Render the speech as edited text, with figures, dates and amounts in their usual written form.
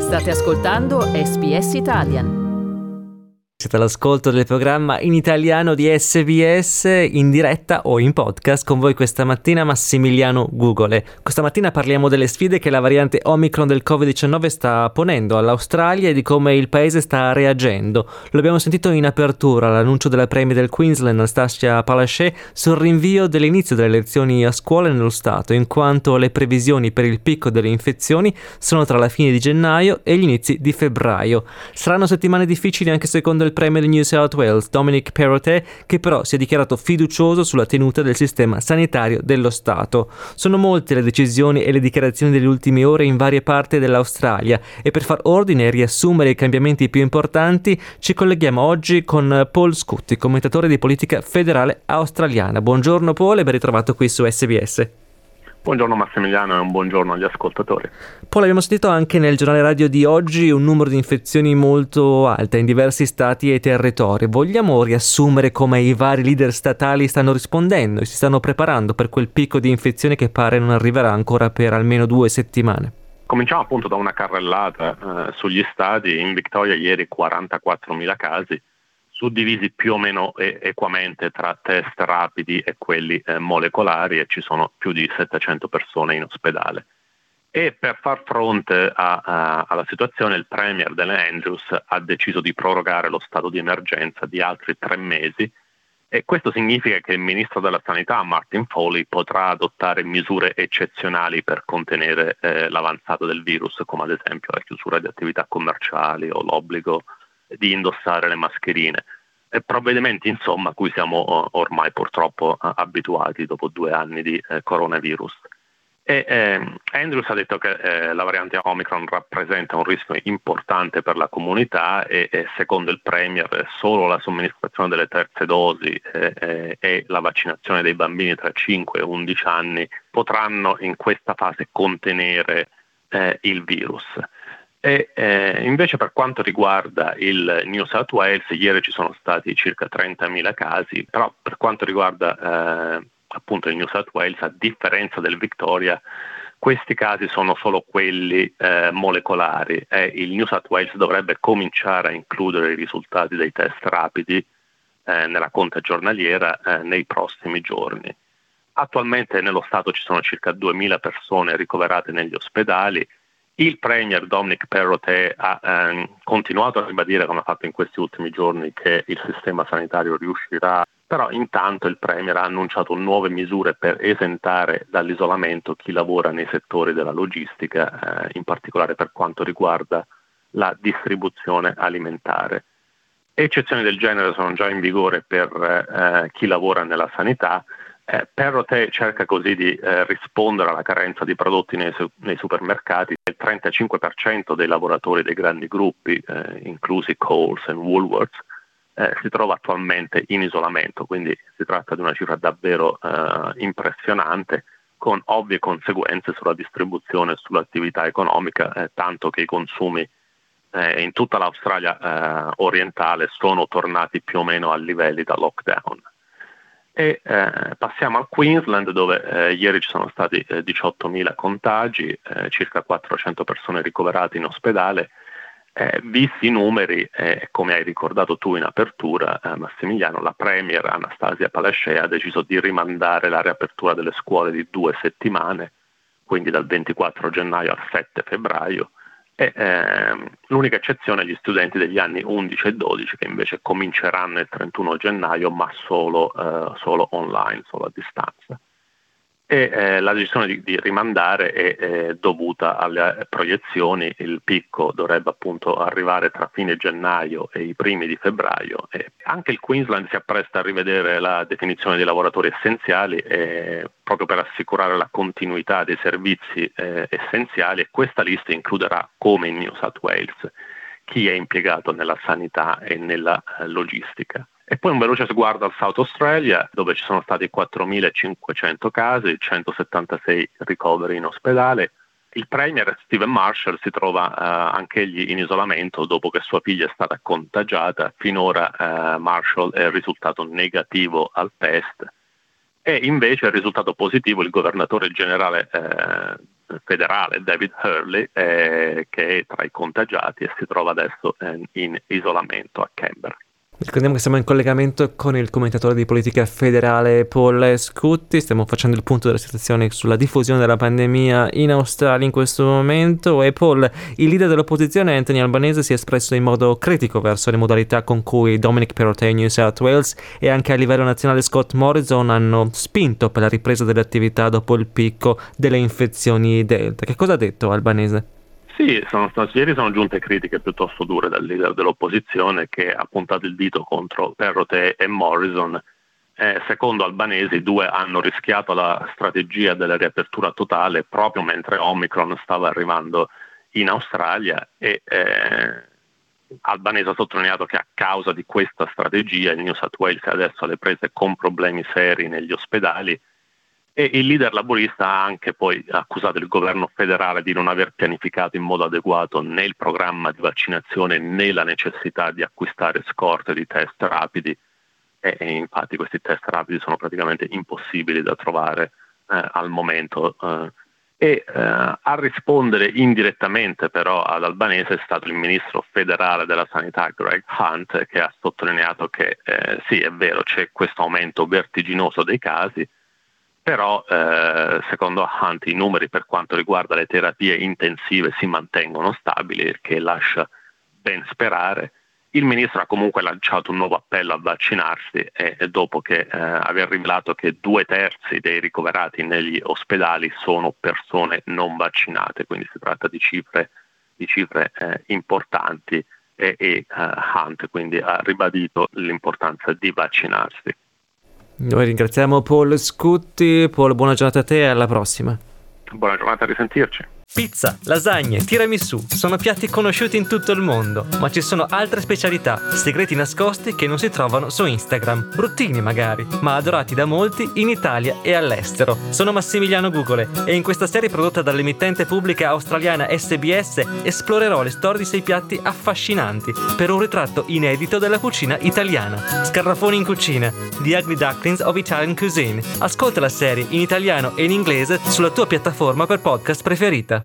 State ascoltando SBS Italian. Siete all'ascolto del programma in italiano di SBS, in diretta o in podcast. Con voi questa mattina Massimiliano Gugole. Questa mattina parliamo delle sfide che la variante Omicron del Covid-19 sta ponendo all'Australia e di come il paese sta reagendo. Lo abbiamo sentito in apertura, l'annuncio della Premier del Queensland Anastasia Palaszczuk sul rinvio dell'inizio delle lezioni a scuola nello Stato, in quanto le previsioni per il picco delle infezioni sono tra la fine di gennaio e gli inizi di febbraio. Saranno settimane difficili anche secondo il Premier di New South Wales, Dominic Perrottet, che però si è dichiarato fiducioso sulla tenuta del sistema sanitario dello Stato. Sono molte le decisioni e le dichiarazioni delle ultime ore in varie parti dell'Australia e per far ordine e riassumere i cambiamenti più importanti ci colleghiamo oggi con Paul Scutti, commentatore di politica federale australiana. Buongiorno Paul e ben ritrovato qui su SBS. Buongiorno Massimiliano e un buongiorno agli ascoltatori. Poi abbiamo sentito anche nel giornale radio di oggi un numero di infezioni molto alto in diversi stati e territori. Vogliamo riassumere come i vari leader statali stanno rispondendo e si stanno preparando per quel picco di infezione che pare non arriverà ancora per almeno 2 settimane? Cominciamo appunto da una carrellata sugli stati. In Victoria ieri 44.000 casi, suddivisi più o meno equamente tra test rapidi e quelli molecolari, e ci sono più di 700 persone in ospedale. E per far fronte alla situazione il Premier delle Andrews ha deciso di prorogare lo stato di emergenza di altri 3 mesi, e questo significa che il Ministro della Sanità Martin Foley potrà adottare misure eccezionali per contenere l'avanzata del virus, come ad esempio la chiusura di attività commerciali o l'obbligo di indossare le mascherine. Provvedimenti insomma a cui siamo ormai purtroppo abituati dopo 2 anni di coronavirus. Andrews ha detto che la variante Omicron rappresenta un rischio importante per la comunità e secondo il Premier solo la somministrazione delle terze dosi e la vaccinazione dei bambini tra 5 e 11 anni potranno in questa fase contenere il virus. Invece per quanto riguarda il New South Wales, ieri ci sono stati circa 30.000 casi, però per quanto riguarda appunto il New South Wales, a differenza del Victoria, questi casi sono solo quelli molecolari e il New South Wales dovrebbe cominciare a includere i risultati dei test rapidi nella conta giornaliera nei prossimi giorni. Attualmente nello Stato ci sono circa 2.000 persone ricoverate negli ospedali. Il Premier Dominic Perrottet ha continuato a ribadire, come ha fatto in questi ultimi giorni, che il sistema sanitario riuscirà, però intanto il Premier ha annunciato nuove misure per esentare dall'isolamento chi lavora nei settori della logistica, in particolare per quanto riguarda la distribuzione alimentare. Eccezioni del genere sono già in vigore per chi lavora nella sanità. Perrottet cerca così di rispondere alla carenza di prodotti nei supermercati. Il 35% dei lavoratori dei grandi gruppi, inclusi Coles e Woolworths, si trova attualmente in isolamento, quindi si tratta di una cifra davvero impressionante, con ovvie conseguenze sulla distribuzione e sull'attività economica, tanto che i consumi in tutta l'Australia orientale sono tornati più o meno a livelli da lockdown. E passiamo al Queensland, dove ieri ci sono stati 18.000 contagi, circa 400 persone ricoverate in ospedale. Visti i numeri, come hai ricordato tu in apertura, Massimiliano, la Premier Anastasia Palaszczuk ha deciso di rimandare la riapertura delle scuole di 2 settimane, quindi dal 24 gennaio al 7 febbraio. L'unica eccezione è gli studenti degli anni 11 e 12 che invece cominceranno il 31 gennaio ma solo online, solo a distanza. La decisione di rimandare è dovuta alle proiezioni. Il picco dovrebbe appunto arrivare tra fine gennaio e i primi di febbraio. Anche il Queensland si appresta a rivedere la definizione dei lavoratori essenziali proprio per assicurare la continuità dei servizi essenziali, e questa lista includerà, come in New South Wales, chi è impiegato nella sanità e nella logistica. E poi un veloce sguardo al South Australia, dove ci sono stati 4.500 casi, 176 ricoveri in ospedale. Il Premier Stephen Marshall si trova anch'egli in isolamento dopo che sua figlia è stata contagiata. Finora Marshall è risultato negativo al test, e invece è risultato positivo il governatore generale federale David Hurley, che è tra i contagiati e si trova adesso in isolamento a Canberra. Ricordiamo che siamo in collegamento con il commentatore di politica federale Paul Scutti, stiamo facendo il punto della situazione sulla diffusione della pandemia in Australia in questo momento. E Paul, il leader dell'opposizione Anthony Albanese si è espresso in modo critico verso le modalità con cui Dominic Perrottet in New South Wales e anche a livello nazionale Scott Morrison hanno spinto per la ripresa delle attività dopo il picco delle infezioni Delta. Che cosa ha detto Albanese? Sì, ieri sono giunte critiche piuttosto dure dal leader dell'opposizione, che ha puntato il dito contro Perrottet e Morrison. Secondo Albanese i due hanno rischiato la strategia della riapertura totale proprio mentre Omicron stava arrivando in Australia e Albanese ha sottolineato che a causa di questa strategia il New South Wales è adesso alle prese con problemi seri negli ospedali. E il leader laburista ha anche poi accusato il governo federale di non aver pianificato in modo adeguato né il programma di vaccinazione né la necessità di acquistare scorte di test rapidi e infatti questi test rapidi sono praticamente impossibili da trovare al momento. A rispondere indirettamente però ad Albanese è stato il ministro federale della sanità Greg Hunt, che ha sottolineato che sì, è vero, c'è questo aumento vertiginoso dei casi, però secondo Hunt i numeri per quanto riguarda le terapie intensive si mantengono stabili, il che lascia ben sperare. Il ministro ha comunque lanciato un nuovo appello a vaccinarsi e dopo che aveva rivelato che 2/3 dei ricoverati negli ospedali sono persone non vaccinate, quindi si tratta di cifre importanti e Hunt quindi ha ribadito l'importanza di vaccinarsi. Noi ringraziamo Paul Scutti. Paul, buona giornata a te e alla prossima. Buona giornata, a risentirci. Pizza, lasagne, tiramisù sono piatti conosciuti in tutto il mondo, ma ci sono altre specialità, segreti nascosti che non si trovano su Instagram, bruttini magari, ma adorati da molti in Italia e all'estero. Sono Massimiliano Gugole e in questa serie prodotta dall'emittente pubblica australiana SBS esplorerò le storie di 6 piatti affascinanti per un ritratto inedito della cucina italiana. Scarafoni in cucina, The Ugly Ducklings of Italian Cuisine. Ascolta la serie in italiano e in inglese sulla tua piattaforma per podcast preferita.